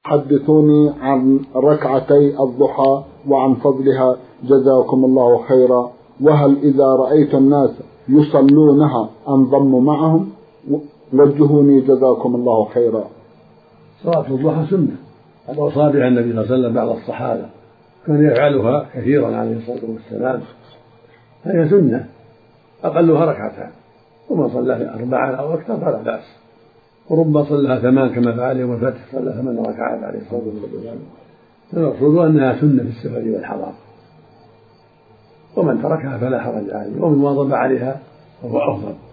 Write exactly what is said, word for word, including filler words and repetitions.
حدثوني عن ركعتي الضحى وعن فضلها جزاكم الله خيرا. وهل إذا رأيت الناس يصلونها أنضم معهم؟ وجهوني جزاكم الله خيرا. صلاة الضحى سنة، قد أوصى بها النبي صلى الله عليه وسلم بعض الصحابة كان يفعلها كثيرا عليه الصلاة والسلام، فهي سنة أقلها ركعتان، ومن صلى أربعة أو أكثر فلا بأس، وربما صلىها ثمان كما فعل يوم الفتح صلى ثمان ركعات عليه الصلاة والسلام. فالمقصود أنها سنة في السفر والحضر، ومن تركها فلا حرج عليه، ومن واظب عليها فهو أفضل.